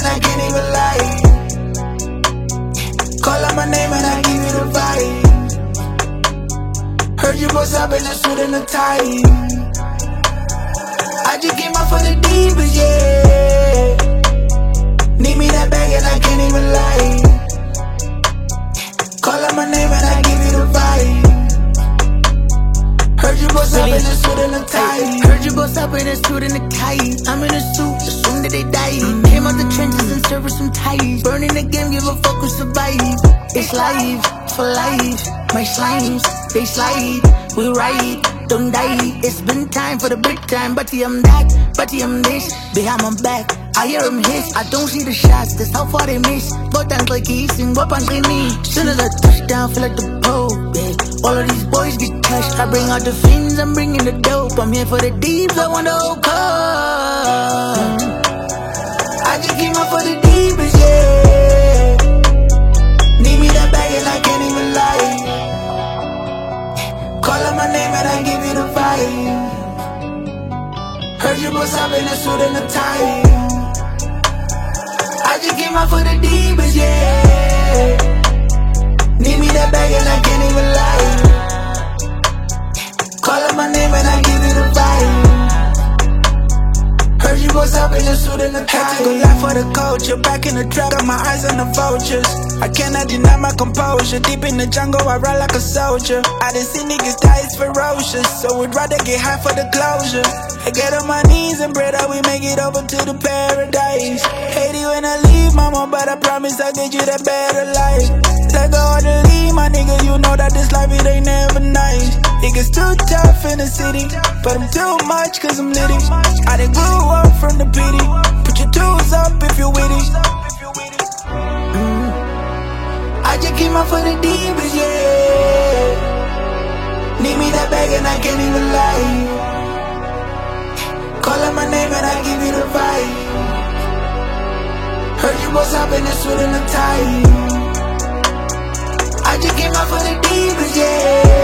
and I can't even lie. Call out my name and I give you the vibe. Heard you both up in a suit and a tie. I just came out for the deepest, yeah. Need me that bag and I can't even lie. Call out my name and I give you the vibe. Heard you both up in a suit and a tie. Heard you both up in a suit and a tie. I'm in a suit, assume that they die. Came out the trenches and served with some ties. Burning the game, give a fuck who survive. It's life, for life. My slimes, they slide. We ride, don't die. It's been time for the big time. Buddy, I'm that, buddy, I'm this. Behind my back, I hear them hiss. I don't see the shots, that's how far they miss. Botan's like he's in weapons they need. Soon as I touch down, feel like the Pope, yeah. All of these boys get touched. I bring out the fiends, I'm bringing the dope. I'm here for the deeps, I want the whole cup. I just came out for the deepest, yeah. Need me that bag and I can't even lie. Call out my name and I give you the vibe. Heard you both up in a suit and a tie. I just came out for the deepest, yeah. Need me that bag and I can't even lie. Call out my name and I give you the vibe. Heard you both up in a suit and a tie. Had to go live for the culture. Back in the trap, got my eyes on the vultures. I cannot deny my composure. Deep in the jungle, I run like a soldier. I done see niggas die, it's ferocious. So we'd rather get high for the closure. I get on my knees and pray that we make it over to the paradise. Hate you when I leave, mama, but I promise I'll get you that better life. Let go of the lead, my nigga, you know that this life, it ain't never nice. It gets too tough in the city, but I'm too much cause I'm litty. I done grew up from the pity. Put your tools up if you're with it. I just came out for the deepest, yeah. Need me that bag and I can't even lie. Call out my name and I give you the vibe. Heard you both up in a suit and a tie. I just came out for the deepest, yeah.